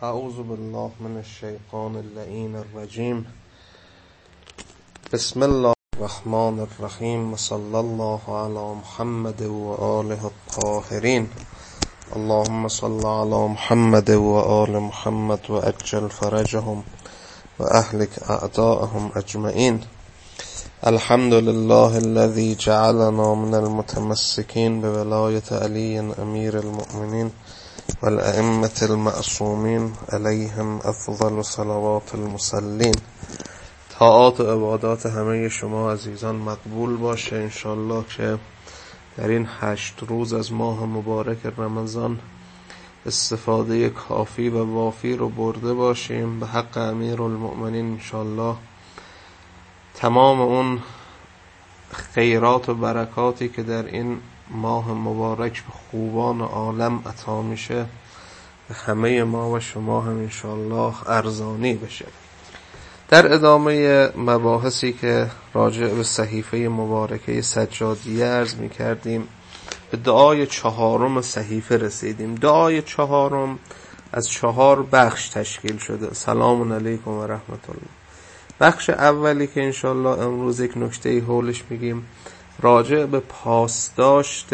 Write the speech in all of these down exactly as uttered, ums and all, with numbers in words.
اعوذ بالله من الشیطان اللعین الرجیم. بسم الله الرحمن الرحیم و صلی الله علی محمد و آله الطاهرین. اللهم صل علی محمد و آل محمد و اجل فرجهم و اهلک اعداءهم اجمعین. الحمد لله الذي جعلنا من المتمسكين بولاية علي امير المؤمنين والأئمة المعصومين عليهم افضل صلوات المصلين. طاعات و عبادات همه شما عزیزان مقبول باشه انشالله که در این هشت روز از ماه مبارک رمضان استفاده کافی و وافی رو برده باشیم به حق امیر المؤمنین. انشالله تمام اون خیرات و برکاتی که در این ماه مبارک به خوبان عالم عطا میشه به همه ما و شما هم انشالله ارزانی بشه. در ادامه مباحثی که راجع به صحیفه مبارکه سجادیه عرض میکردیم به دعای چهارم صحیفه رسیدیم. دعای چهارم از چهار بخش تشکیل شده. سلام علیکم و رحمت الله. بخش اولی که انشالله امروز یک نکته حولش میگیم راجع به پاسداشت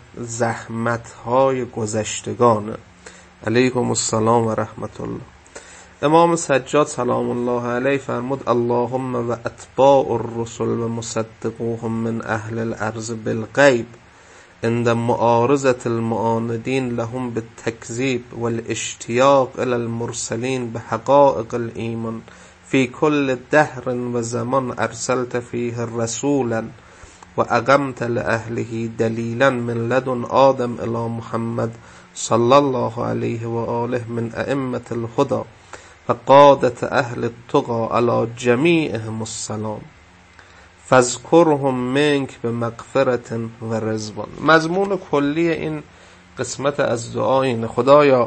زحمت‌های گذشتگان. علیکم السلام و رحمت الله. امام سجاد سلام الله علیه فرمود اللهم و اتباع الرسل و مصدقوهم من اهل الارض بالغیب عند معارضة المعاندین لهم بالتکذیب والاشتیاق الى المرسلین بحقائق الایمان فی کل دهر و زمان ارسلت فیه رسولا و اقمت لأهله دلیلا من لدن آدم الی محمد صلی الله علیه و آله من ائمة الهدى و قادة اهل التقى علی جمیعهم السلام فاذکرهم منک بمغفرة و رضوان. مضمون کلی این قسمت از دعا اینه خدایا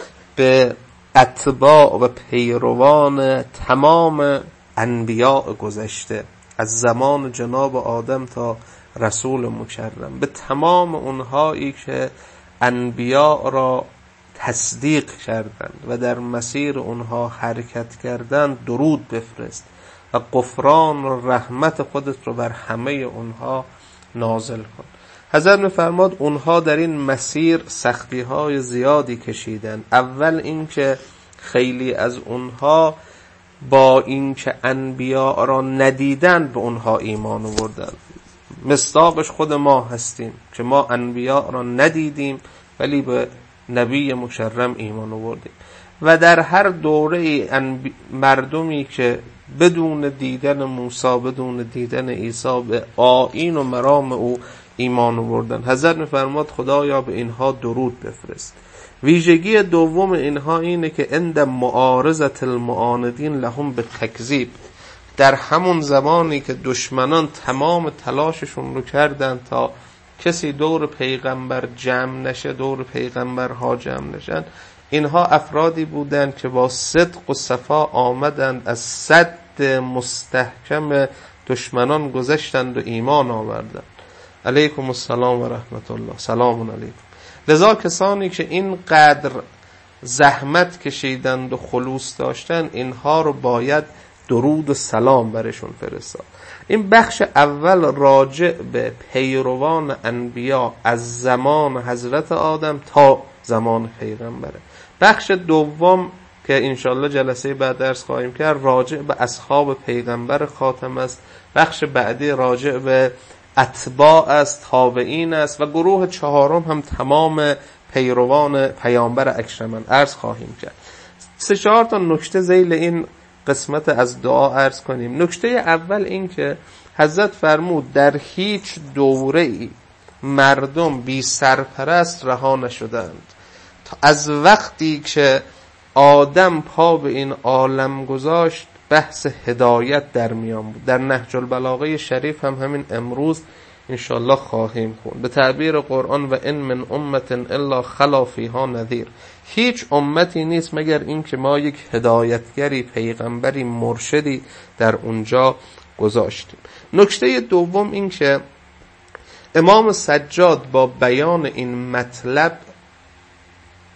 به اتباع و پیروان تمام انبیاء گذشته از زمان جناب آدم تا رسول مکرم، به تمام اونهایی که انبیاء را تصدیق کردند و در مسیر اونها حرکت کردند درود بفرست و غفران و رحمت خودت رو بر همه اونها نازل کن. حضرت می‌فرماد اونها در این مسیر سختی های زیادی کشیدن. اول اینکه خیلی از اونها با اینکه انبیاء را ندیدن به اونها ایمان آوردن. مصداقش خود ما هستیم که ما انبیاء را ندیدیم ولی به نبی مکرم ایمان آوردیم. و در هر دوره انبی... مردمی که بدون دیدن موسی بدون دیدن عیسی به آیین و مرام او ایمان آوردن. حضرت می‌فرماد خدایا به اینها درود بفرست. ویژگی دوم اینها اینه که عند معارضة المعاندین لهم به تکذیب، در همون زمانی که دشمنان تمام تلاششون رو کردن تا کسی دور پیغمبر جمع نشه، دور پیغمبرها جمع نشن، اینها افرادی بودند که با صدق و صفا آمدند از صد مستحکم دشمنان گذشتند و ایمان آوردند. علیکم السلام و رحمت الله. سلام علیکم. لذا کسانی که اینقدر زحمت کشیدند و خلوص داشتند اینها رو باید درود و سلام برشون فرستاد. این بخش اول راجع به پیروان انبیا از زمان حضرت آدم تا زمان پیغمبره. بخش دوم که انشالله جلسه بعد درس خواهیم کرد راجع به اصحاب پیغمبر خاتم است. بخش بعدی راجع به اتباع است، تابعین است و گروه چهارم هم تمام پیروان پیامبر اکرم عرض خواهیم کرد. سه چهار تا نکته ذیل این قسمت از دعا عرض کنیم. نکته اول این که حضرت فرمود در هیچ دوره‌ای مردم بی سرپرست رها نشدند تا از وقتی که آدم پا به این عالم گذاشت بحث هدایت در میان بود. در نهج البلاغه شریف هم همین امروز انشالله خواهیم خوند. به تعبیر قرآن و ان من امت الا خلا فیها نذیر، هیچ امتی نیست مگر این که ما یک هدایتگری، پیغمبری، مرشدی در اونجا گذاشتیم. نکته دوم این که امام سجاد با بیان این مطلب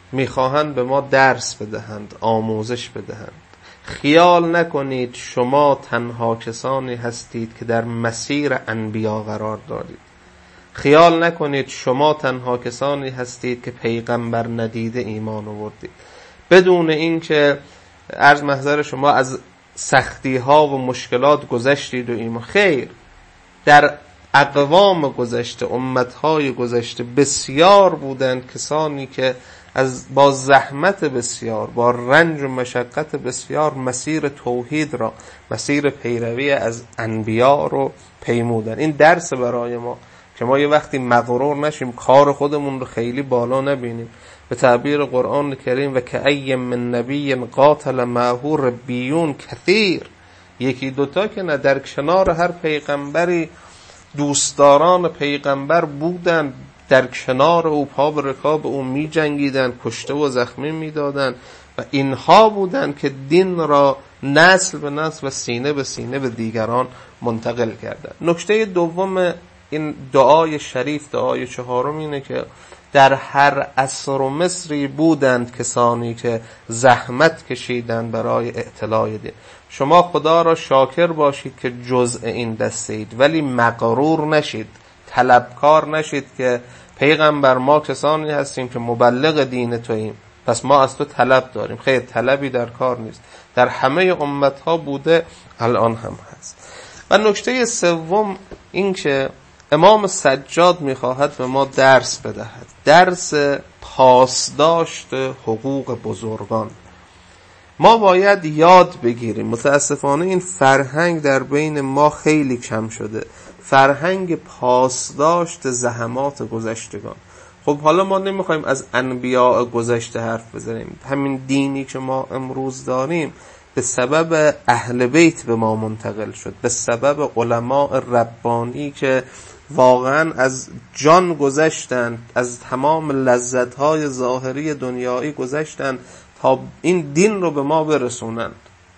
میخواهند به ما درس بدهند، آموزش بدهند. خیال نکنید شما تنها کسانی هستید که در مسیر انبیا قرار دارید. خیال نکنید شما تنها کسانی هستید که پیغمبر ندیده ایمان آوردید. بدون اینکه عرض محضر شما از سختی ها و مشکلات گذشتید و ایمان. خیر، در اقوام گذشته، امت های گذشته بسیار بودند کسانی که از با زحمت بسیار، با رنج و مشقت بسیار مسیر توحید را، مسیر پیروی از انبیا رو پیمودن. این درس برای ما که ما یه وقتی مغرور نشیم، کار خودمون رو خیلی بالا نبینیم. به تعبیر قرآن کریم و کأی من نبی قاتل معه ربیون کثیر، یکی دوتا که نه، در کنار هر پیغمبری دوستداران پیغمبر بودن، در کنار او پا به رکاب او می جنگیدن، کشته و زخمی می دادن و اینها بودن که دین را نسل به نسل و سینه به سینه به دیگران منتقل کردن. نکته دوم این دعای شریف، دعای چهارم، اینه که در هر عصر و مصری بودند کسانی که زحمت کشیدند برای اعتلاء دین. شما خدا را شاکر باشید که جزء این دسته اید، ولی مغرور نشید، طلبکار نشید که پیغمبر ما کسانی هستیم که مبلغ دین توییم پس ما از تو طلب داریم. خیر، طلبی در کار نیست، در همه امت ها بوده، الان هم هست. و نکته سوم این که امام سجاد میخواهد به ما درس بدهد، درس پاسداشت حقوق بزرگان. ما باید یاد بگیریم. متاسفانه این فرهنگ در بین ما خیلی کم شده، فرهنگ پاسداشت زحمات گذشتگان. خب حالا ما نمیخوایم از انبیاء گذشته حرف بزنیم. همین دینی که ما امروز داریم به سبب اهل بیت به ما منتقل شد، به سبب علماء ربانی که واقعا از جان گذشتن، از تمام لذت‌های ظاهری دنیایی گذشتن تا این دین رو به ما برسونند.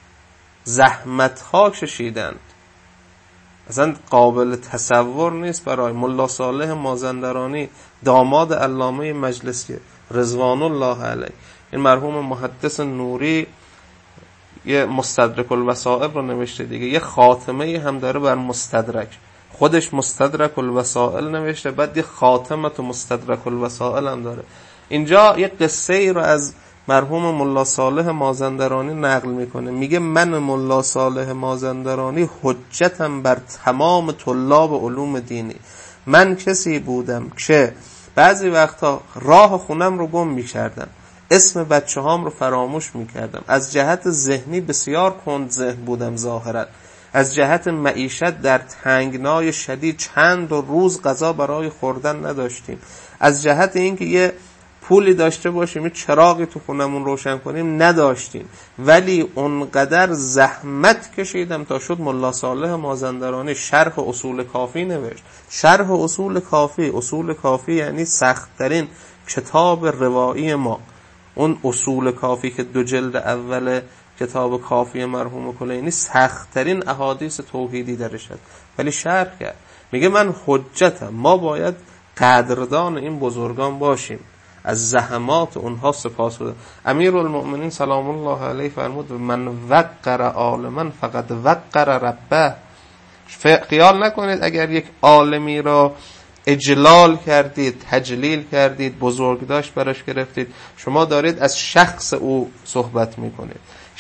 زحمت‌ها کشیدند، اصلا قابل تصور نیست. برای ملا صالح مازندرانی، داماد علامه مجلسی رضوان الله علیه، این مرحوم محدث نوری یه مستدرک الوسائل رو نوشته دیگه، یه خاتمه هم داره بر مستدرک، خودش مستدرک الوسائل نوشته، بعد یه خاتمه تو مستدرک الوسائل هم داره. اینجا یه قصه ای رو از مرحوم ملا صالح مازندرانی نقل میکنه، میگه من ملا صالح مازندرانی حجتم بر تمام طلاب علوم دینی. من کسی بودم که بعضی وقتا راه خونم رو گم میکردم، اسم بچه هام رو فراموش میکردم، از جهت ذهنی بسیار کند ذهن بودم ظاهرا، از جهت معیشت در تنگنای شدید چند روز غذا برای خوردن نداشتیم، از جهت اینکه یه پولی داشته باشیم یه چراغی تو خونمون روشن کنیم نداشتیم، ولی اونقدر زحمت کشیدم تا شد ملا صالح مازندرانی شرح اصول کافی نوشت. شرح اصول کافی، اصول کافی یعنی سخت‌ترین کتاب روایی ما. اون اصول کافی که دو جلد اول کتاب کافی مرحوم کلینی سخت‌ترین احادیث توحیدی درش هست، ولی شرح کرد. میگه من حجتم، ما باید قدردان این بزرگان باشیم، از زحمات اونها سپاس گذاریم. امیرالمؤمنین سلام الله علیه فرمود من وقر عالما فقد وقر ربه. خیال نکنید اگر یک عالمی را اجلال کردید، تجلیل کردید، بزرگداشت براش گرفتید، شما دارید از شخص او صحبت میکنید،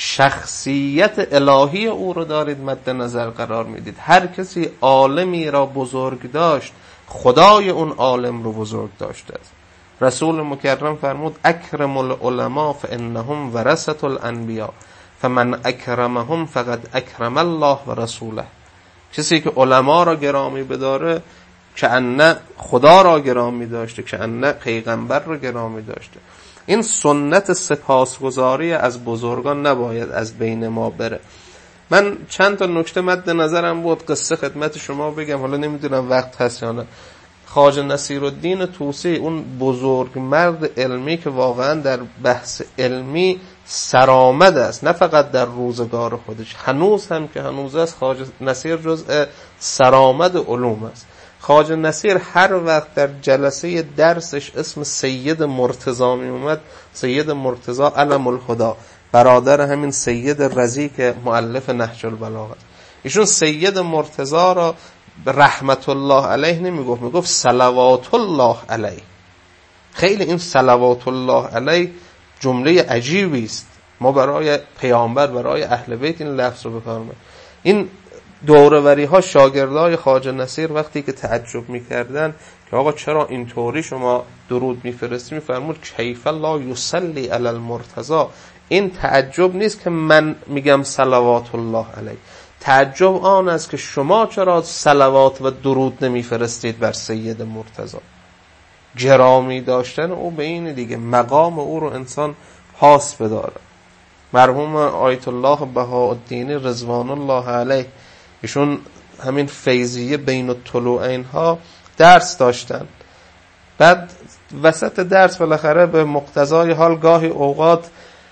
شخصیت الهی او رو دارید مد نظر قرار میدید. هر کسی عالمی را بزرگ داشت، خدای اون عالم رو بزرگ داشته است. رسول مکرم فرمود اکرم العلماء فانهم ورثة الانبیاء فمن اکرمهم فقد اکرم الله و رسوله. کسی که علما را گرامی بداره که انه خدا را گرامی داشته، که انه پیغمبر را گرامی داشته. این سنت سپاسگزاری از بزرگان نباید از بین ما بره. من چند تا نکته مد نظرم بود قصه خدمت شما بگم، حالا نمیدونم وقت هست یا نه. خواجه نصیرالدین طوسی، اون بزرگ مرد علمی که واقعا در بحث علمی سرآمد است، نه فقط در روزگار خودش، هنوز هم که هنوز است خواجه نصیر جزء سرآمد علوم است. خواجه نصیر هر وقت در جلسه درسش اسم سید مرتضی می اومد، سید مرتضی علم الهدی، برادر همین سید رضی که مؤلف نهج البلاغه، ایشون سید مرتضی را رحمت الله علیه نمی گفت، می گفت صلوات الله علیه. خیلی این صلوات الله علیه جمله عجیبی است. ما برای پیامبر، برای اهل بیت این لفظ رو بکاریم. این دوره‌وری ها شاگردای خواجه نصیر وقتی که تعجب میکردن که آقا چرا اینطوری شما درود میفرستی، میفرمود کیف لا یصلی علی المرتضی. این تعجب نیست که من میگم صلوات الله علیه، تعجب آن است که شما چرا صلوات و درود نمیفرستید بر سید مرتضی. گرامی داشتن او به این دیگه، مقام او رو انسان پاس بداره. مرحوم آیت الله بهاءالدین رضوان الله علیه، ایشون همین فیضیه بین الطلوعین ها درس داشتن. بعد وسط درس بالاخره به مقتضای حال گاهی اوقات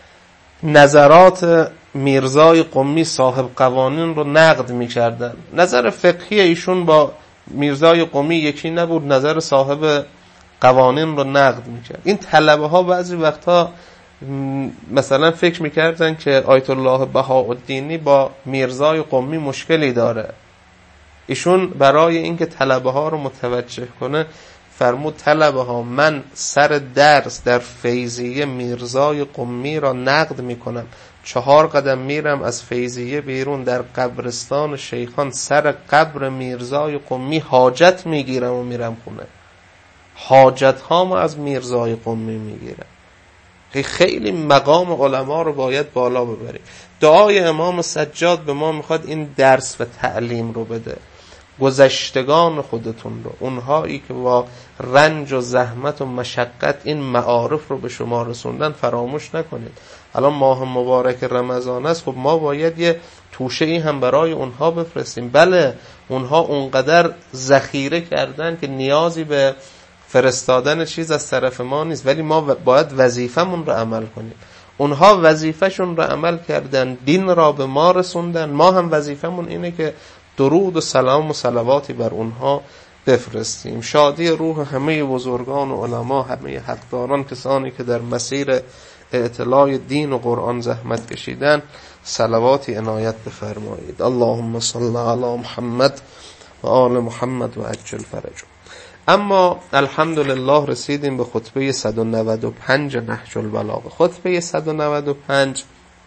نظرات میرزای قمی صاحب قوانین رو نقد می‌کردن. نظر فقهی ایشون با میرزای قمی یکی نبود، نظر صاحب قوانین رو نقد می‌کرد. این طلبه ها بعضی وقتا مثلا فکر می‌کردن که آیت الله بهاءالدینی با میرزای قمی مشکلی داره. ایشون برای اینکه طلبه ها رو متوجه کنه فرمود طلبه ها، من سر درس در فیضیه میرزای قمی را نقد میکنم، چهار قدم میرم از فیضیه بیرون، در قبرستان شیخان سر قبر میرزای قمی حاجت میگیرم و میرم خونه. حاجت ها ما از میرزای قمی میگیرم. خیلی مقام علما رو باید بالا ببریم. دعای امام سجاد به ما میخواد این درس و تعلیم رو بده. گذشتگان خودتون رو، اونهایی که با رنج و زحمت و مشقت این معارف رو به شما رسوندن فراموش نکنید. الان ماه مبارک رمضان است، خب ما باید یه توشه ای هم برای اونها بفرستیم. بله اونها اونقدر ذخیره کردن که نیازی به فرستادن چیز از طرف ما نیست، ولی ما باید وظیفمون رو عمل کنیم. اونها وظیفهشون رو عمل کردن، دین را به ما رسوندن، ما هم وظیفمون اینه که درود و سلام و صلواتی بر اونها بفرستیم. شادی روح همه بزرگان و علما، همه حقداران، کسانی که در مسیر اطلاع دین و قرآن زحمت کشیدن، صلواتی عنایت بفرمایید. اللهم صل علی محمد و آل محمد و عجل فرجهم. اما الحمدلله رسیدیم به خطبه صد و نود و پنج نهج البلاغه. خطبه صد و نود و پنج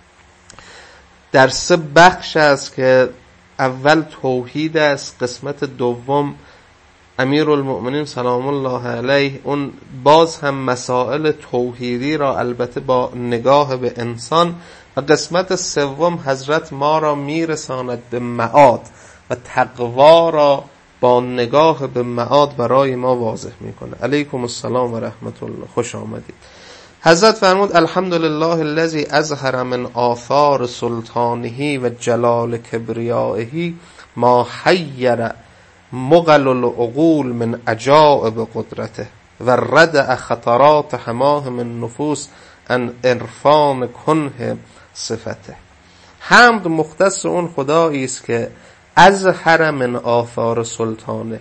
در سه بخش است که اول توحید است، قسمت دوم امیرالمؤمنین سلام الله علیه اون باز هم مسائل توحیدی را البته با نگاه به انسان، و قسمت سوم حضرت ما را میرساند به معاد و تقوا را با نگاه به معاد برای ما واضح میکنه. علیکم السلام و رحمت الله، خوش آمدید. حضرت فرمود الحمدلله الذی اظهر من آثار سلطانه و جلال کبریائه ما حیر مغل العقول من عجائب قدرته و ردع خطرات حماه من نفوس ان عرفان کنه صفته. حمد مختص اون خدایی است که اظهر من آثار سلطانه،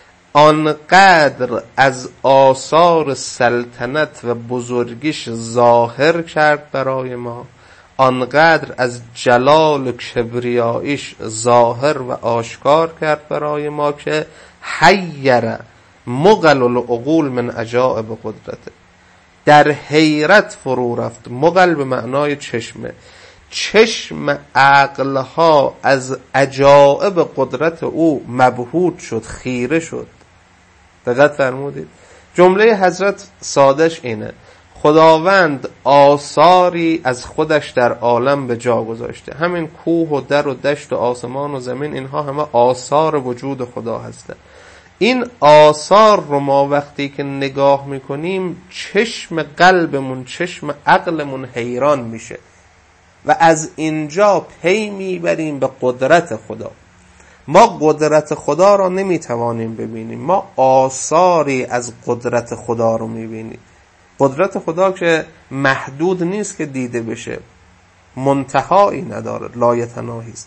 آنقدر از آثار سلطنت و بزرگیش ظاهر کرد برای ما، آنقدر از جلال و کبریاییش ظاهر و آشکار کرد برای ما که حیر مغل العقول من عجائب قدرته، در حیرت فرو رفت. مغل به معنای چشمه، چشم عقلها از عجائب قدرت او مبهوت شد، خیره شد. دقت فرمودید؟ جمله حضرت سادش اینه، خداوند آثاری از خودش در عالم به جا گذاشته. همین کوه و در و دشت و آسمان و زمین، اینها همه آثار وجود خدا هستند. این آثار رو ما وقتی که نگاه میکنیم چشم قلبمون، چشم عقلمون حیران میشه و از اینجا پی میبریم به قدرت خدا. ما قدرت خدا را نمیتوانیم ببینیم، ما آثاری از قدرت خدا رو میبینیم. قدرت خدا که محدود نیست که دیده بشه، منتهایی نداره، لایتناهی است.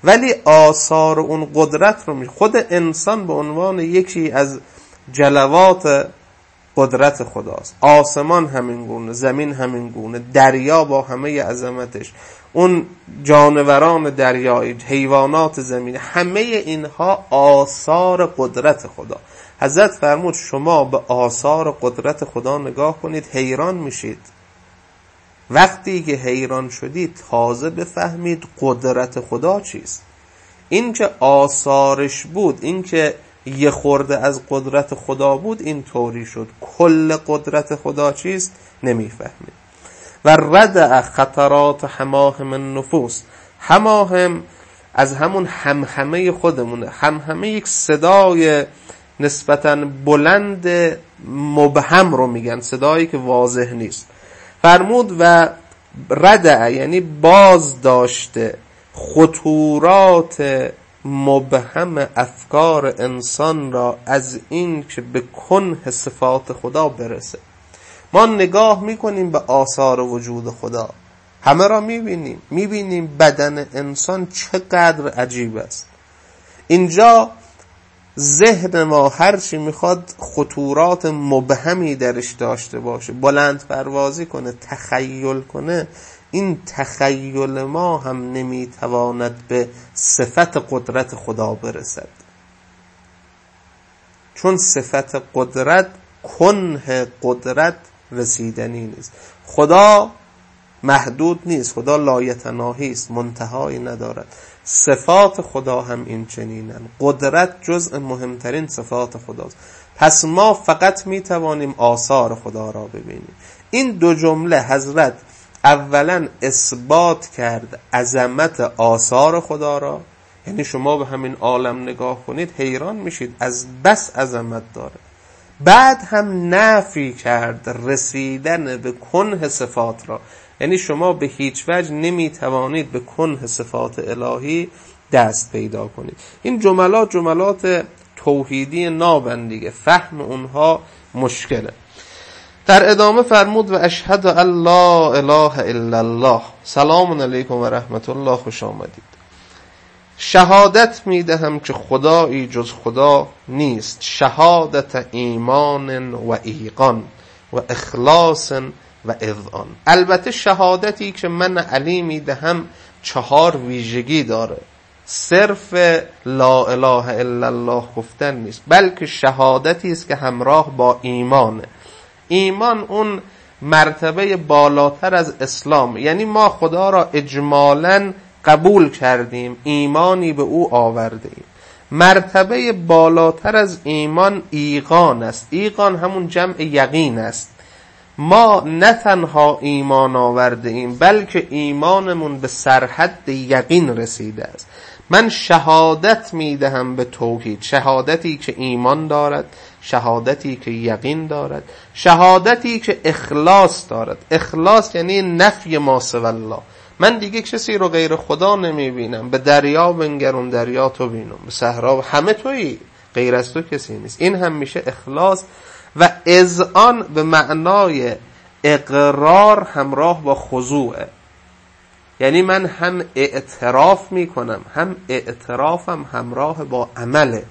ولی آثار اون قدرت رو می خود انسان به عنوان یکی از جلوات قدرت خداست. آسمان همین گونه، زمین همین گونه، دریا با همه عظمتش، اون جانوران دریایی، حیوانات زمین، همه اینها آثار قدرت خدا. حضرت فرمود شما به آثار قدرت خدا نگاه کنید، حیران میشید. وقتی که حیران شدید تازه بفهمید قدرت خدا چیست. این که آثارش بود، این که یه خورده از قدرت خدا بود، این طوری شد. کل قدرت خدا چیست نمیفهمید. و ردع خطرات حماهم النفوس. حماهم از همون همهمه خودمونه. همهمه یک صدای نسبتاً بلند مبهم رو میگن، صدایی که واضح نیست. فرمود و ردع یعنی باز داشته خطورات مبهم افکار انسان را از این که به کنه صفات خدا برسه. ما نگاه میکنیم به آثار وجود خدا، همه را میبینیم، میبینیم بدن انسان چقدر عجیب است. اینجا ذهن ما هرچی میخواد خطورات مبهمی درش داشته باشه، بلند پروازی کنه، تخیل کنه، این تخیل ما هم نمیتواند به صفت قدرت خدا برسد. چون صفت قدرت، کنه قدرت رسیدنی نیست. خدا محدود نیست، خدا لایتناهی است، منتهایی ندارد. صفات خدا هم این چنینن. قدرت جزء مهمترین صفات خداست. پس ما فقط میتوانیم آثار خدا را ببینیم. این دو جمله حضرت اولا اثبات کرد عظمت آثار خدا را، یعنی شما به همین عالم نگاه کنید حیران میشید از بس عظمت داره. بعد هم نفی کرد رسیدن به کنه صفات را، یعنی شما به هیچ وجه نمیتوانید به کنه صفات الهی دست پیدا کنید. این جملات جملات توحیدی نابن دیگه، فهم اونها مشکله. در ادامه فرمود و اشهد ان لا اله الا الله. سلام علیکم و رحمت الله، خوش آمدید. شهادت میدهم که خدایی جز خدا نیست، شهادت ایمان و ایقان و اخلاص و اذعان. البته شهادتی که من علی میدهم چهار ویژگی داره، صرف لا اله الا الله گفتن نیست، بلکه شهادتی است که همراه با ایمانه. ایمان اون مرتبه بالاتر از اسلام، یعنی ما خدا را اجمالاً قبول کردیم، ایمانی به او آوردیم. مرتبه بالاتر از ایمان ایقان است. ایقان همون جمع یقین است. ما نه تنها ایمان آورده ایم، بلکه ایمانمون به سرحد یقین رسیده است. من شهادت میدهم به توحید، شهادتی که ایمان دارد، شهادتی که یقین دارد، شهادتی که اخلاص دارد. اخلاص یعنی نفی ما سوی الله. من دیگه کسی رو غیر خدا نمیبینم. به دریا بنگرم، دریا تو بینم، به صحرا همه تویی، غیر از تو کسی نیست. این هم میشه اخلاص. و اذعان به معنای اقرار همراه با خضوعه، یعنی من هم اعتراف میکنم، هم اعترافم همراه با عمله،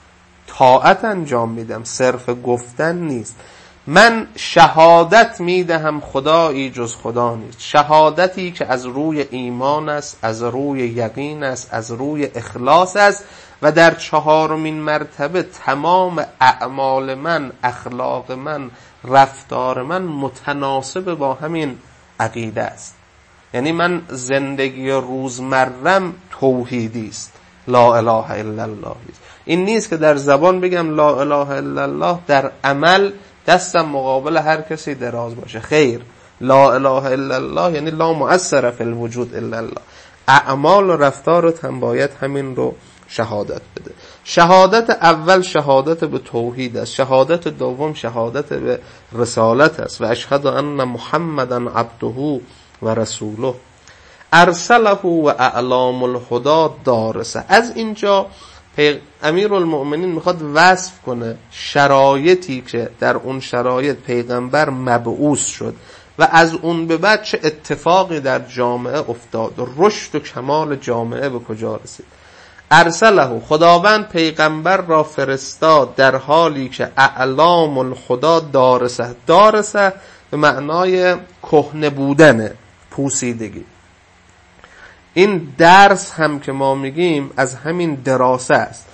طاعت انجام میدم، صرف گفتن نیست. من شهادت میدهم خدایی جز خدا نیست، شهادتی که از روی ایمان است، از روی یقین است، از روی اخلاص است. و در چهارمین مرتبه تمام اعمال من، اخلاق من، رفتار من متناسب با همین عقیده است. یعنی من زندگی روزمرم توحیدی است، لا اله الا الله. این نیست که در زبان بگم لا اله الا الله، در عمل دستم مقابل هر کسی دراز باشه. خیر، لا اله الا الله یعنی لا مؤثر فی الوجود الا الله. اعمال و رفتارت هم باید همین رو شهادت بده. شهادت اول شهادت به توحید است، شهادت دوم شهادت به رسالت است. و اشهد ان محمدا عبده و رسوله ارسله و اعلام الهدى دارسه. از اینجا امیرالمؤمنین میخواد وصف کنه شرایطی که در اون شرایط پیغمبر مبعوث شد و از اون به بعد چه اتفاقی در جامعه افتاد و رشد و کمال جامعه به کجا رسید. ارسله، خداوند پیغمبر را فرستاد در حالی که اعلام الخدا دارسه. دارسه به معنای کهنه بودن، پوسیدگی. این درس هم که ما میگیم از همین دراسه است.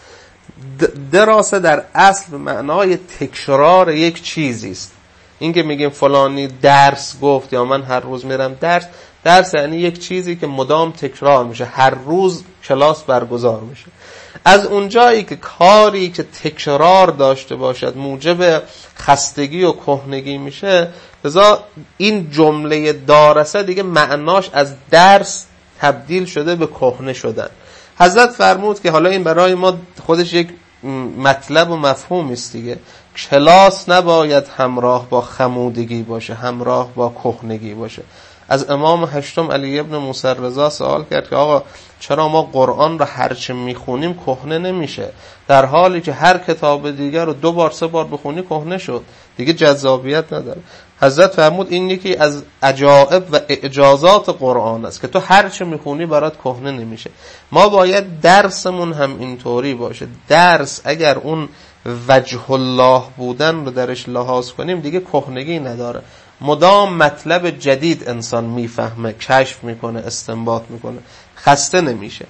دراسه در اصل به معنای تکرار یک چیزی است. این که میگیم فلانی درس گفت یا من هر روز میرم درس، درس یعنی یک چیزی که مدام تکرار میشه، هر روز کلاس برگزار میشه. از اونجایی که کاری که تکرار داشته باشد موجب خستگی و کهنگی میشه، لذا این جمله دارسه دیگه معناش از درس تبدیل شده به کهنه شدن. حضرت فرمود که حالا این برای ما خودش یک مطلب و مفهوم است دیگه، کلاس نباید همراه با خمودگی باشه، همراه با کهنگی باشه. از امام هشتم علی ابن موسی رضا سوال کرد که آقا چرا ما قرآن رو هرچه میخونیم کهنه نمیشه، در حالی که هر کتاب دیگر رو دو بار سه بار بخونی کهنه شد، دیگه جذابیت نداره. حضرت فرمود این یکی از عجائب و اعجازات قرآن است که تو هرچه میخونی برات کهنه نمیشه. ما باید درسمون هم اینطوری باشه. درس اگر اون وجه الله بودن رو درش لحاظ کنیم دیگه کهنگی نداره، مدام مطلب جدید انسان میفهمه، کشف میکنه، استنباط میکنه، خسته نمیشه.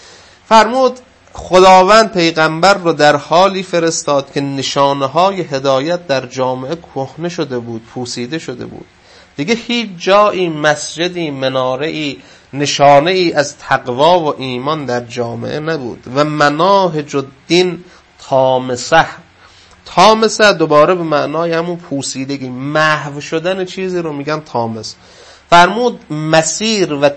فرمود خداوند پیغمبر رو در حالی فرستاد که نشانه های هدایت در جامعه کهنه شده بود، پوسیده شده بود. دیگه هیچ جایی، مسجدی، مناره‌ای، نشانه ای از تقوا و ایمان در جامعه نبود. و مناهج الدین طامسه. طامسه دوباره به معنای همون پوسیدگی، محو شدن چیزی رو میگن طامس. فرمود مسیر و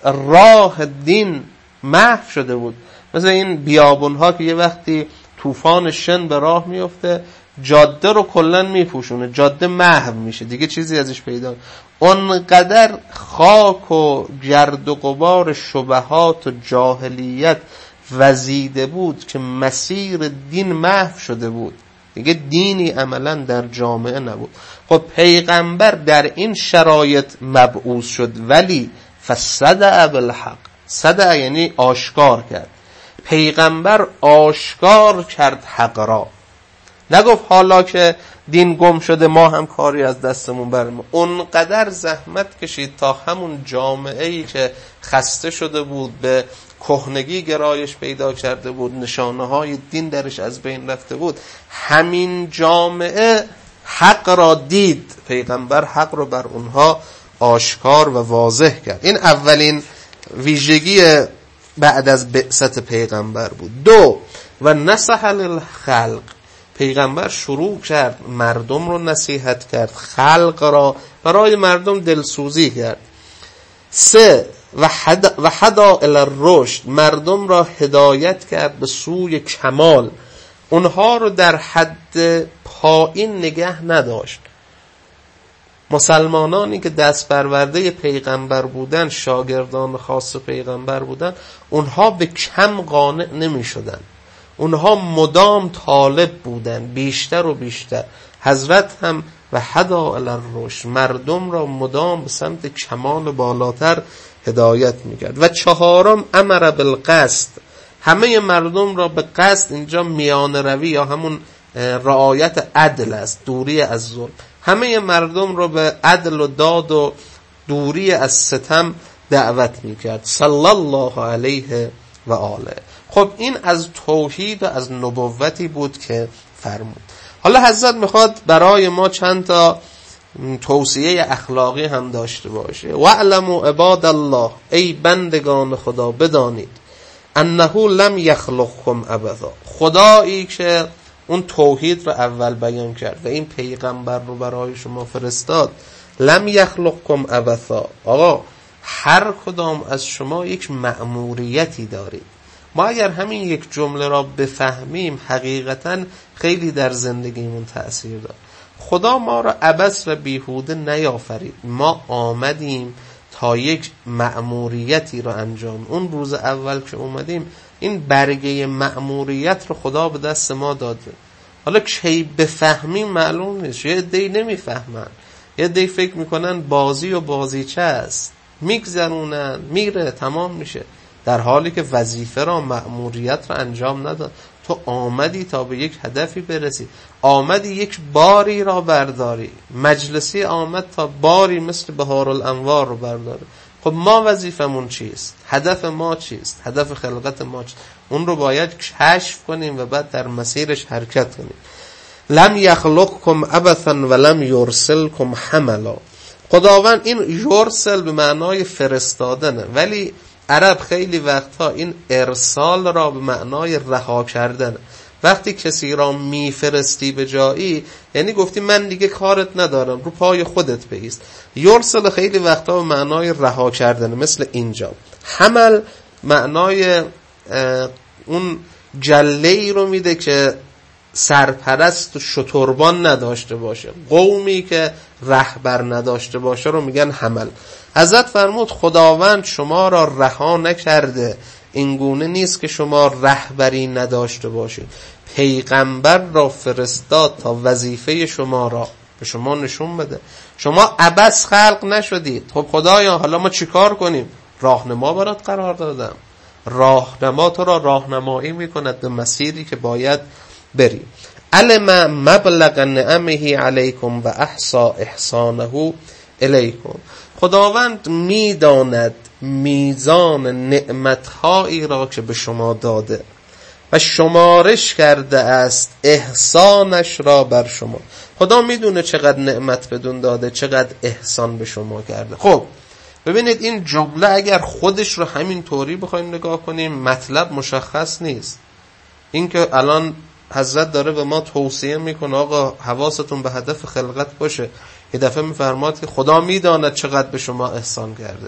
راه دین محو شده بود. مثل این بیابون ها که یه وقتی طوفان شن به راه میفته جاده رو کلن میپوشونه، جاده محو میشه، دیگه چیزی ازش پیدا. اونقدر خاک و گرد و غبار شبهات و جاهلیت وزیده بود که مسیر دین محو شده بود، دیگه دینی عملا در جامعه نبود. خب پیغمبر در این شرایط مبعوث شد، ولی فصدع بالحق. صدع یعنی آشکار کرد. پیغمبر آشکار کرد حق را، نگفت حالا که دین گم شده ما هم کاری از دستمون برمون. اونقدر زحمت کشید تا همون جامعه‌ای که خسته شده بود، به کهنگی گرایش پیدا کرده بود، نشانه های دین درش از بین رفته بود، همین جامعه حق را دید. پیغمبر حق را بر اونها آشکار و واضح کرد. این اولین ویژگی بعد از بعثت پیغمبر بود. دو، و نصح للخلق. پیغمبر شروع کرد مردم رو نصیحت کرد، خلق را برای مردم دلسوزی کرد. سه، و حدا, و حدا الی الرشد. مردم را هدایت کرد به سوی کمال، اونها رو در حد پایین نگه نداشت. مسلمانانی که دست پرورده پیغمبر بودن، شاگردان خاص پیغمبر بودن، اونها به کم قانع نمی شدن، اونها مدام طالب بودن، بیشتر و بیشتر. حضرت هم و حدا الی الرشد، مردم را مدام به سمت کمال بالاتر هدایت میکرد. و چهارم امر بالقسط. همه مردم را به قسط، اینجا میان روی یا همون رعایت عدل است، دوری از ظلم. همه مردم را به عدل و داد و دوری از ستم دعوت میکرد. صلی الله علیه و آله. خب این از توحید و از نبوتی بود که فرمود. حالا حضرت میخواد برای ما چند تا توصیه اخلاقی هم داشته باشه. واعلموا عباد الله، ای بندگان خدا بدانید، انه لم یخلقکم عبثا. خدایی که اون توحید رو اول بیان کرد و این پیغمبر رو برای شما فرستاد، لم یخلقکم عبثا. آقا هر کدام از شما یک مأموریتی دارید. ما اگر همین یک جمله را بفهمیم حقیقتا خیلی در زندگیمون تأثیر داره. خدا ما را عبث و بیهوده نیافرید. ما آمدیم تا یک مأموریتی رو انجام. اون روز اول که اومدیم این برگه مأموریت رو خدا به دست ما داده. حالا کی بفهمیم معلوم نیست. یه عده‌ای نمیفهمن، یه دی فکر میکنن بازی و بازیچه است، میگذرونن میره تمام میشه، در حالی که وظیفه را مأموریت را انجام نداد. تو آمدی تا به یک هدفی برسی، آمدی یک باری را برداری. مجلسی آمد تا باری مثل بهارالانوار رو برداره. خب ما وظیفمون چیست؟ هدف ما چیست؟ هدف خلقت ما چیست؟ اون رو باید کشف کنیم و بعد در مسیرش حرکت کنیم. لم یخلقکم عبثا ولم یرسلکم حملا. خداوند این یرسل به معنای فرستادنه، ولی عرب خیلی وقتها این ارسال را به معنای رها کردنه. وقتی کسی را میفرستی به جایی، یعنی گفتی من دیگه کارت ندارم، رو پای خودت بایست. یرسل خیلی وقتها به معنای رها کردنه، مثل اینجا. حمل معنای اون جله‌ای رو میده که سرپرست و شتربان نداشته باشه، قومی که رهبر نداشته باشه رو میگن حمل. حضرت فرمود خداوند شما را رها نکرده، این گونه نیست که شما رهبری نداشته باشید. پیغمبر را فرستاد تا وظیفه شما را به شما نشون بده. شما عبث خلق نشدید. خب خدایا حالا ما چیکار کنیم؟ راهنما برات قرار دادم. راهنما تو را راهنمایی میکند به مسیری که باید بری. علم مبلغ نعمه علیکم و احصا احسانه الیکم. خداوند میداند میزان نعمتهایی را که به شما داده و شمارش کرده است احسانش را بر شما. خدا میدونه چقدر نعمت بدون داده، چقدر احسان به شما کرده. خب ببینید این جمله اگر خودش رو همین طوری بخوایم نگاه کنیم مطلب مشخص نیست. این که الان حضرت داره به ما توصیه میکنه آقا حواستون به هدف خلقت باشه، یه دفعه میفرماد که خدا میداند چقدر به شما احسان کرده.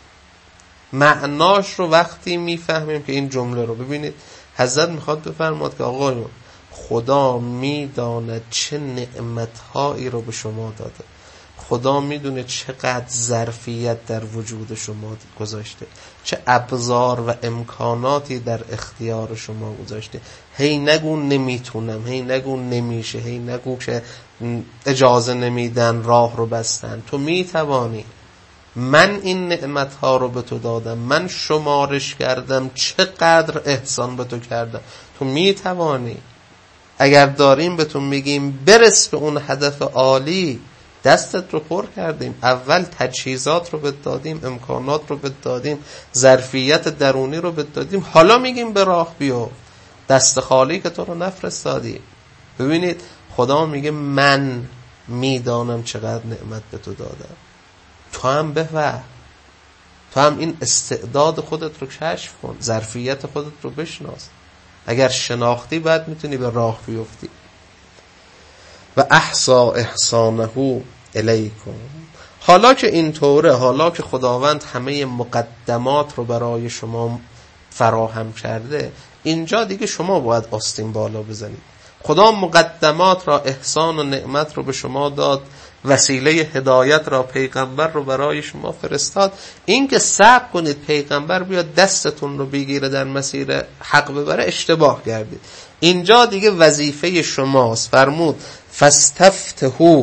معناش رو وقتی میفهمیم که این جمله رو ببینید حضرت میخواد بفرماد که آقایون خدا میداند چه نعمتهایی رو به شما داده، خدا میدونه چقدر ظرفیت در وجود شما گذاشته، چه ابزار و امکاناتی در اختیار شما گذاشته. هی نگو نمیتونم، هی نگو نمیشه، هی نگو که اجازه نمیدن، راه رو بستن. تو میتوانی. من این نعمتها رو به تو دادم، من شمارش کردم چقدر احسان به تو کردم. تو میتوانی. اگر داریم به تو میگیم برس به اون هدف عالی، دستت رو پر کردیم. اول تجهیزات رو بهت دادیم، امکانات رو بهت دادیم، ظرفیت درونی رو بهت دادیم، حالا میگیم به راه بیو. دست خالی که تو رو نفرستادیم. ببینید خدا میگه من میدانم چقدر نعمت به تو دادم. تو هم بفهم، تو هم این استعداد خودت رو کشف کن، ظرفیت خودت رو بشناس. اگر شناختی بعد میتونی به راه بیفتی. و احصا احسانه الیکم. حالا که اینطوره، حالا که خداوند همه مقدمات رو برای شما فراهم کرده، اینجا دیگه شما باید آستین بالا بزنید. خدا مقدمات را، احسان و نعمت رو به شما داد، وسیله هدایت را، پیغمبر رو برای شما فرستاد. این که صبر کنید پیغمبر بیاد دستتون رو بگیره در مسیر حق ببره، اشتباه کردید. اینجا دیگه وظیفه شماست. فرمود فاستفتحوه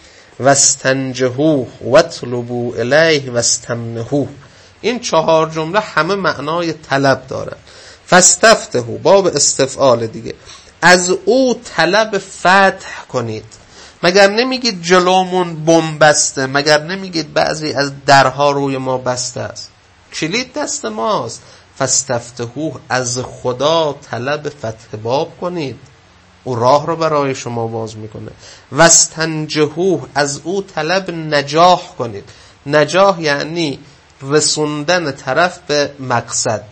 واستنجحوه واطلبوا الیه واستمنحوه. این چهار جمله همه معنای طلب دارن. فاستفتحوا باب استفعال دیگه، از او طلب فتح کنید. مگر نمیگید جلومون بم بسته؟ مگر نمیگید بعضی از درها روی ما بسته است؟ کلید دست ماست. فاستفتحوه، از خدا طلب فتح باب کنید، او راه رو برای شما باز میکنه. واستنجحوه، از او طلب نجاح کنید. نجاح یعنی رسوندن طرف به مقصد،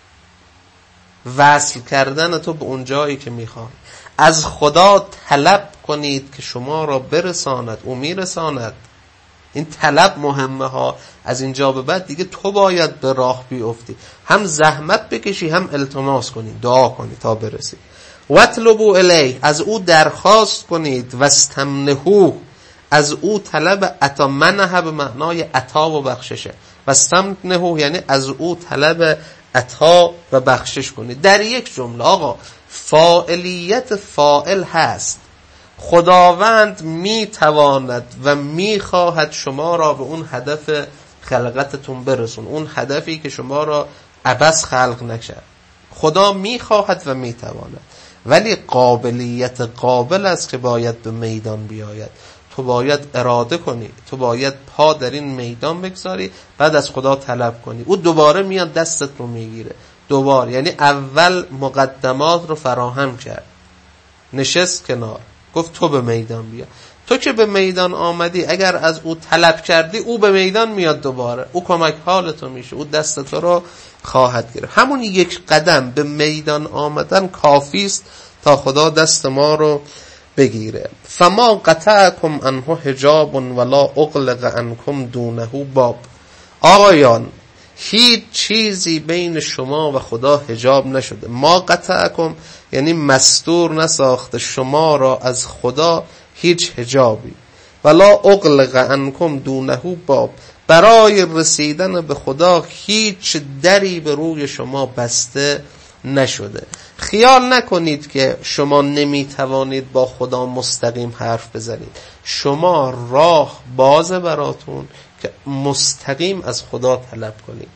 وصل کردن تو به اون جایی که میخوای. از خدا طلب کنید که شما را برساند، او میرساند. این طلب مهمه ها. از اینجا به بعد دیگه تو باید به راه بیفتی، هم زحمت بکشی هم التماس کنی، دعا کنی تا برسی. واطلبوا الیه، از او درخواست کنید. واستمنحوه، از او طلب عطا. منح به معنای عطا و بخششه. واستمنحوه یعنی از او طلب عطا و بخشش کنید. در یک جمله آقا فاعلیت فاعل هست، خداوند میتواند و میخواهد شما را به اون هدف خلقتتون برسون، اون هدفی که شما را عبث خلق نکرد. خدا میخواهد و میتواند، ولی قابلیت قابل است که باید به میدان بیاید. تو باید اراده کنی، تو باید پا در این میدان بگذاری، بعد از خدا طلب کنی. او دوباره میاد دستت رو میگیره دوباره، یعنی اول مقدمات رو فراهم کرد، نشست کنار، گفت تو به میدان بیا. تو که به میدان آمدی، اگر از او طلب کردی، او به میدان میاد دوباره، او کمک حالتو میشه، او دست تو رو خواهد گرفت. همون یک قدم به میدان آمدن کافی است تا خدا دست ما رو بگیره. فما قطعکم عنه حجاب ولا اغلق عنکم دونه باب. آقایان، هیچ چیزی بین شما و خدا حجاب نشده. ما قطعکم یعنی مستور نساخته شما را از خدا هیچ حجابی. ولا اغلق عنکم دونه باب، برای رسیدن به خدا هیچ دری به روی شما بسته نشده. خیال نکنید که شما نمیتوانید با خدا مستقیم حرف بزنید. شما راه بازه براتون که مستقیم از خدا طلب کنید.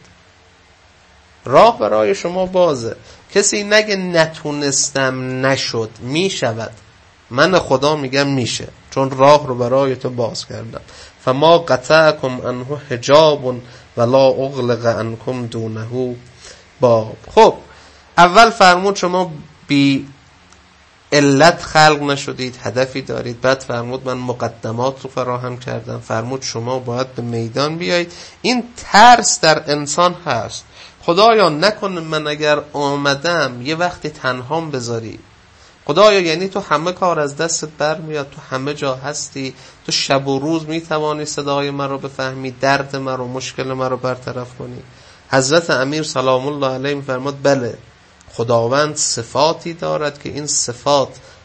راه برای شما بازه. کسی نگه نتونستم نشد، میشود. من خدا میگم میشه، چون راه رو برای تو باز کردم. فما قطعکم عنه حجاب ولا اغلق عنکم دونه باب. خب اول فرمود شما بی علت خلق نشدید، هدفی دارید. بعد فرمود من مقدمات رو فراهم کردم. فرمود شما باید به میدان بیایید. این ترس در انسان هست. خدایا نکنه من اگر آمدم یه وقتی تنهام بذاری. خدایا یعنی تو همه کار از دستت برمیاد، تو همه جا هستی، تو شب و روز میتوانی صدای من رو بفهمی، درد من رو، مشکل من رو برطرف کنی. حضرت امیر سلام الله علیه میفرماد بله، خداوند صفاتی دارد که این صفات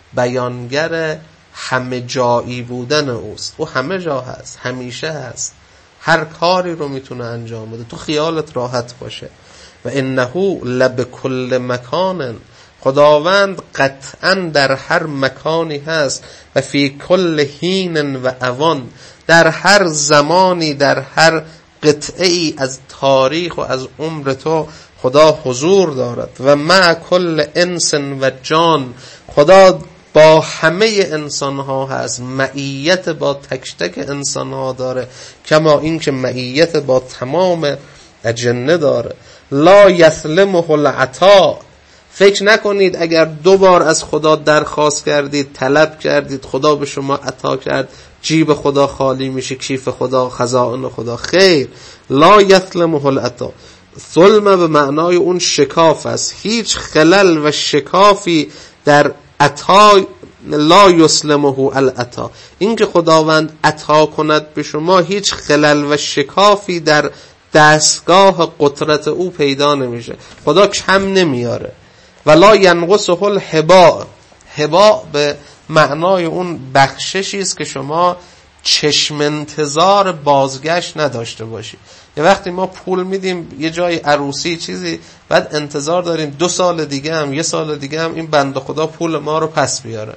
بیانگر همه جایی بودن اوست. او همه جا هست، همیشه هست، هر کاری رو میتونه انجام بده، تو خیالت راحت باشه. و انه لبکل مکان، خداوند قطعا در هر مکانی هست. و فی کل حین و اوان، در هر زمانی، در هر قطعه ای از تاریخ و از عمر تو خدا حضور دارد. و مع کل انس و جان، خدا با همه انسان ها هست، معیت با تک تک انسان ها داره، کما این که معیت با تمام اجنه داره. لا یسلمه العطا، فکر نکنید اگر دو بار از خدا درخواست کردید، طلب کردید، خدا به شما عطا کرد، جیب خدا خالی میشه، کیف خدا، خزائن خدا. خیر، لا یسلمه العطا. ظلم به معنای اون شکاف است. هیچ خلل و شکافی در عطا، لا یسلمه العطا، این که خداوند عطا کند به شما، هیچ خلل و شکافی در دستگاه قدرت او پیدا نمیشه. خدا کم نمیاره. ولا ینقصه الهباء، هباء به معنای اون بخششی است که شما چشم انتظار بازگشت نداشته باشی. یه وقتی ما پول میدیم یه جای عروسی چیزی، بعد انتظار داریم دو سال دیگه هم یه سال دیگه هم این بنده خدا پول ما رو پس بیاره.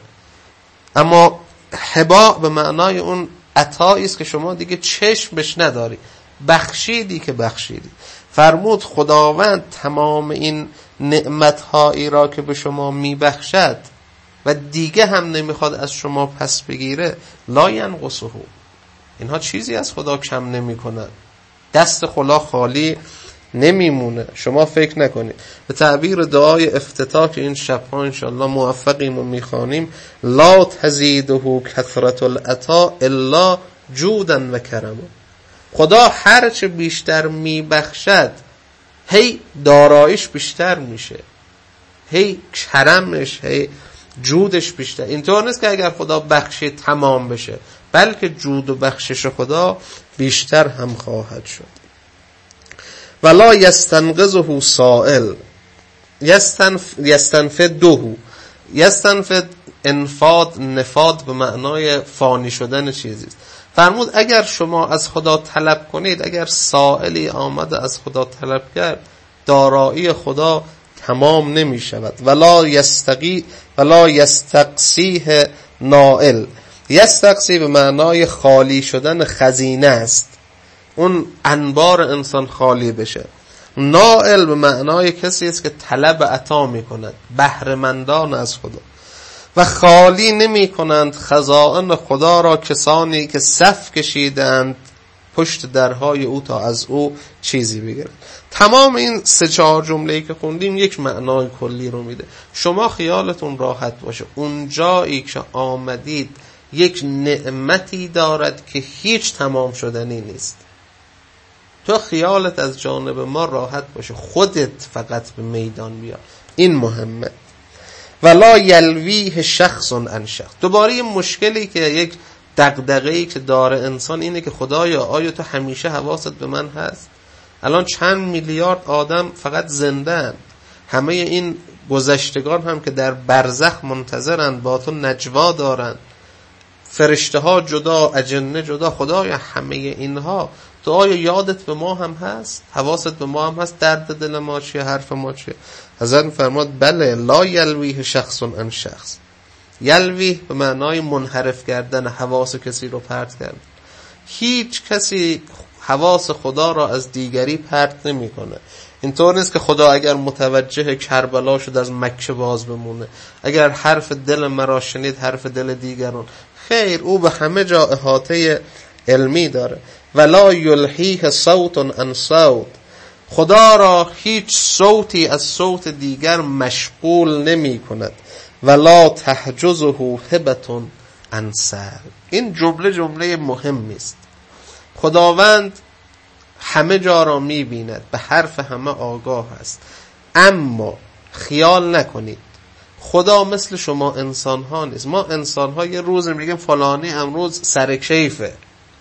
اما هباء به معنای اون عطایی است که شما دیگه چشم بهش نداری، بخشیدی که بخشیدی. فرمود خداوند تمام این نعمت‌هایی را که به شما میبخشد و دیگه هم نمیخواد از شما پس بگیره، لا ینقصه، اینها چیزی از خدا کم نمیکنن، دست خدا خالی نمیمونه. شما فکر نکنید. به تعبیر دعای افتتاح که این شب‌ها انشالله موفقیم و میخوانیم، لا تزیده کثرت العطا الا جودا و کرما. خدا هرچه بیشتر میبخشد، هی دارایش بیشتر میشه، هی کرمش، هی جودش بیشتر. اینطور نیست که اگر خدا بخشی تمام بشه، بلکه جود و بخشش خدا بیشتر هم خواهد شد. ولا یستنقذه سائل، یستنف یستنفده، یستنفد انفاد، نفاد به معنای فانی شدن چیزی است. فرمود اگر شما از خدا طلب کنید، اگر سائلی آمده از خدا طلب کرد، دارایی خدا تمام نمی شود. ولا یستقی ولا یستقصیه نائل. یستقصی به معنای خالی شدن خزینه است، اون انبار انسان خالی بشه. نائل به معنای کسی است که طلب عطا می کند، بهره‌مندان از خدا. و خالی نمی کنند خزائن خدا را کسانی که صف کشیدند پشت درهای او تا از او چیزی بگیرند. تمام این سه چهار جمله‌ای که خوندیم یک معنای کلی رو میده. شما خیالتون راحت باشه اون جایی که آمدید یک نعمتی دارد که هیچ تمام شدنی نیست. تو خیالت از جانب ما راحت باشه، خودت فقط به میدان بیا، این مهمه. ولا یلویه شخص عن شخص. دوباره یه مشکلی که یک دغدغه‌ای که داره انسان اینه که خدایا آیا تو همیشه حواست به من هست؟ الان چند میلیارد آدم فقط زنده‌اند، همه این گذشتگان هم که در برزخ منتظرند با تو نجوا دارند، فرشته ها جدا، اجنه جدا، خدایا همه اینها تو آیا یادت به ما هم هست؟ حواست به ما هم هست؟ درد دل ما چیه؟ حرف ما چیه؟ حضرت فرمود بله، لا یلویه شخص عن شخص. یلویه به معنای منحرف کردن، حواس کسی رو پرت کردن. هیچ کسی حواس خدا را از دیگری پرت نمی کنه. اینطور نیست که خدا اگر متوجه کربلا شد از مکه باز بمونه، اگر حرف دل مرا شنید حرف دل دیگران. خیر، او به همه جا احاطه علمی داره. ولا یلهیه صوت عن صوت. خدا را هیچ صوتی از صوت دیگر مشغول نمی کند. ولا تحجزه هبة عن سلب. این جمله جمله مهمی است. خداوند همه جا را می بیند، به حرف همه آگاه است، اما خیال نکنید خدا مثل شما انسان ها نیست. ما انسان ها یه روز میگیم فلانی امروز سر کیفه،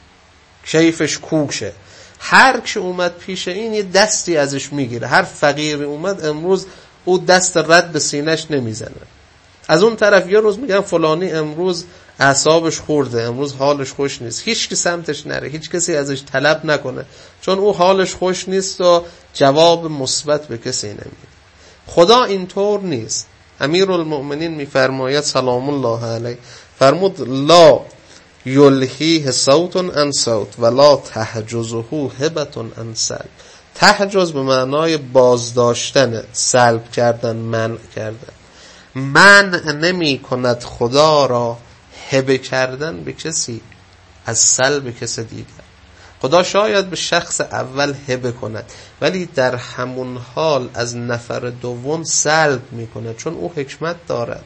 کیفش کوکشه، هر کی اومد پیش این یه دستی ازش میگیره. هر فقیری اومد امروز او دست رد به سینش نمیزنه. از اون طرف یه روز میگن فلانی امروز اعصابش خورده، امروز حالش خوش نیست، هیچ کی سمتش نره، هیچ کسی ازش طلب نکنه، چون او حالش خوش نیست و جواب مثبت به کسی نمیده. خدا اینطور نیست. امیرالمؤمنین میفرماید سلام الله علیه، فرمود لا یلهیه صوت عن صوت ولا تحجزه هبة عن سلب. تحجز به معنای بازداشتن، سلب کردن، منع کردن. منع نمی کند خدا را هبه کردن به کسی از سلب کسی دیگر. خدا شاید به شخص اول هبه کند ولی در همون حال از نفر دوم سلب می کند، چون او حکمت دارد.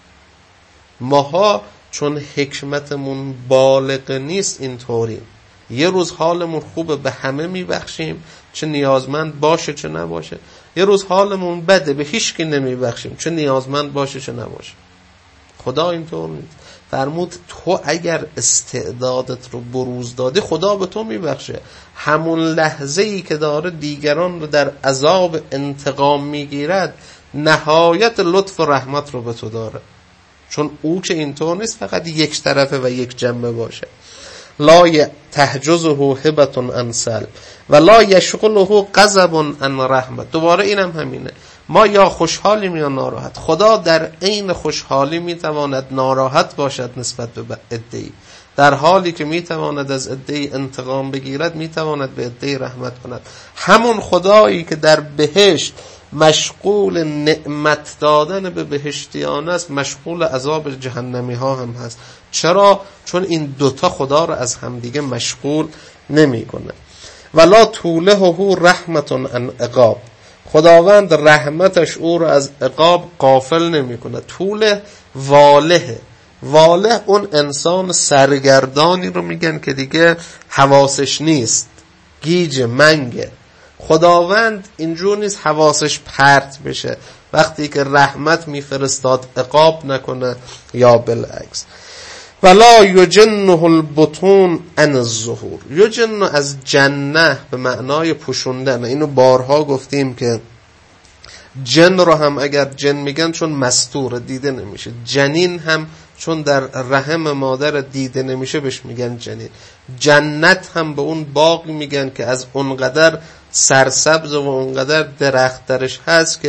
ماها چون حکمتمون بالغ نیست اینطوریم. یه روز حالمون خوبه به همه میبخشیم، چه نیازمند باشه چه نباشه. یه روز حالمون بده به هیچ کی نمیبخشیم، چه نیازمند باشه چه نباشه. خدا اینطور نیست. فرمود تو اگر استعدادت رو بروز دادی خدا به تو میبخشه. همون لحظه‌ای که داره دیگران رو در عذاب انتقام میگیرد نهایت لطف و رحمت رو به تو داره، چون او که اینطور نیست فقط یک طرفه و یک جنبه باشه. لا تحجزه هبة عن سلب ولا یشغله غضب عن رحمت. دوباره اینم همینه، ما یا خوشحالیم یا ناراحت. خدا در عین خوشحالی میتواند ناراحت باشد نسبت به عده‌ای، در حالی که میتواند از عده‌ای انتقام بگیرد میتواند به عده‌ای رحمت کند. همون خدایی که در بهشت مشغول نعمت دادن به بهشتیان است مشغول عذاب جهنمی ها هم هست. چرا؟ چون این دوتا خدا را از همدیگه مشغول نمی کنه. ولا طوله رحمت عن عقاب. خداوند رحمتش او را از عقاب غافل نمی کنه. طول واله، واله اون انسان سرگردانی رو میگن که دیگه حواسش نیست، گیج منگه. خداوند اینجور نیست حواسش پرت بشه، وقتی که رحمت میفرستاد عقاب نکنه یا بالعکس. ولا یجنه البطون عن الظهور. یجن از جنه به معنای پوشوندن. اینو بارها گفتیم که جن رو هم اگر جن میگن چون مستور دیده نمیشه، جنین هم چون در رحم مادر دیده نمیشه بهش میگن جنین. جنت هم به اون باغ میگن که از اونقدر سرسبز و اونقدر درخت درش هست که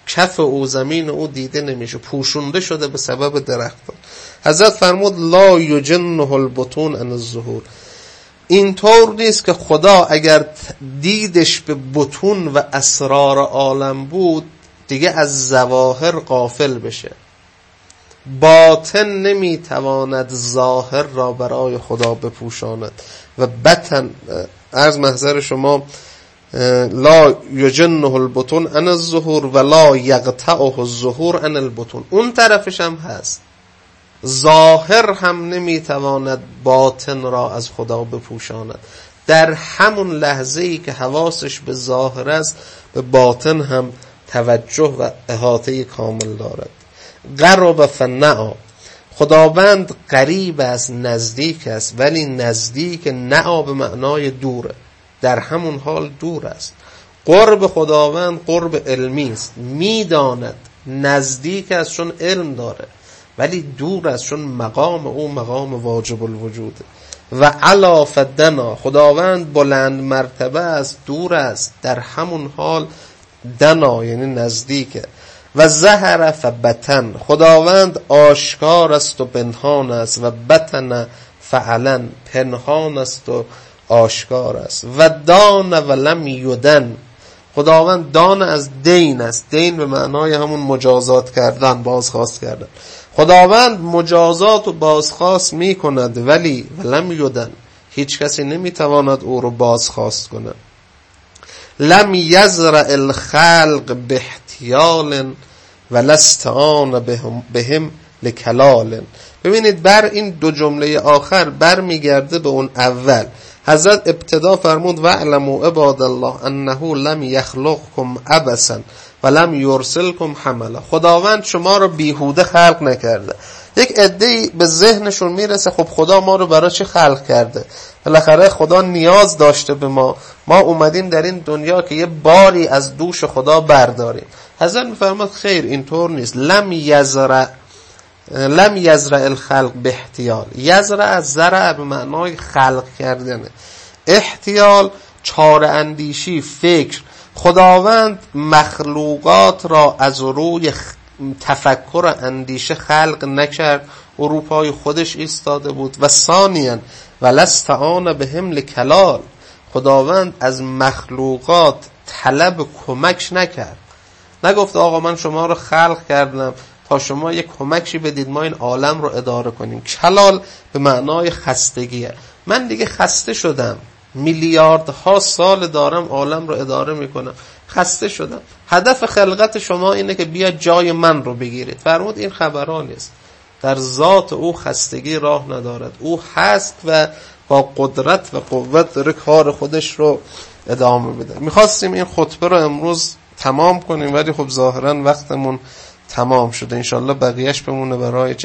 کف او زمین او دیده نمیشه، پوشونده شده به سبب درختان. حضرت فرمود لا یجنه البطون عن الظهور. اینطور نیست که خدا اگر دیدش به بطون و اسرار عالم بود دیگه از ظواهر غافل بشه. باطن نمیتواند ظاهر را برای خدا بپوشاند و بطن عرض محضر شما لا یجنه البطون عن الظهور و لا یقطعه الظهور عن البطون. اون طرفش هم هست، ظاهر هم نمیتواند باطن را از خدا بپوشاند. در همون لحظه‌ای که حواسش به ظاهر است به باطن هم توجه و احاطه کامل دارد. قرب فنعا، خداوند قریب است، نزدیک است، ولی نزدیک نعا به معنای دوره، در همون حال دور است. قرب خداوند قرب علمی است، میداند، نزدیک است چون علم داره، ولی دور است چون مقام او مقام واجب الوجوده. و علا فدنا، خداوند بلند مرتبه است، دور است، در همون حال دنا یعنی نزدیکه. و ظهر فبطن، خداوند آشکار است و پنهان است. و بطن فعلا، پنهان است و آشکار است. و دان و لم یدن، خداوند دان از دین است، دین به معنای همون مجازات کردن، بازخواست کردن. خداوند مجازات و بازخواست می کند ولی ولم یدن، هیچ کسی نمی تواند او رو بازخواست کند. لم یزرع الخلق باحتیال ولستعان بهم, بهم لکلال. ببینید بر این دو جمله آخر بر می گرده به اون اول. حضرت ابتدا فرمود وَاعْلَمُوا عباد الله انه لم یخلقکم عبثا ولم یرسلکم حملا. خداوند شما رو بیهوده خلق نکرده. یک عده‌ای به ذهنشون میرسه خب خدا ما رو برای چی خلق کرده؟ بالاخره خدا نیاز داشته به ما، ما اومدیم در این دنیا که یه باری از دوش خدا برداریم. حضرت میفرماد خیر، اینطور نیست. لم یزرع لم یزرع الخلق باحتیال. یزرع از زرع به معنای خلق کردنه، احتیال چاره اندیشی، فکر. خداوند مخلوقات را از روی تفکر و اندیشه خلق نکرد، اروپای خودش ایستاده بود. و ثانیاً ولستعان بهم لکلال، خداوند از مخلوقات طلب کمک نکرد، نگفت آقا من شما رو خلق کردم تا شما یک کمکی بدید ما این عالم رو اداره کنیم. کلال به معنای خستگیه، من دیگه خسته شدم، میلیاردها سال دارم عالم رو اداره میکنم، خسته شدم، هدف خلقت شما اینه که بیا جای من رو بگیرید. فرمود این خبران است، در ذات او خستگی راه ندارد، او هست و با قدرت و قوت داره کار خودش رو ادامه بده. میخواستیم این خطبه رو امروز تمام کنیم ولی خب ظاهرا وقتمون تمام شده، انشالله بقیهش بمونه برای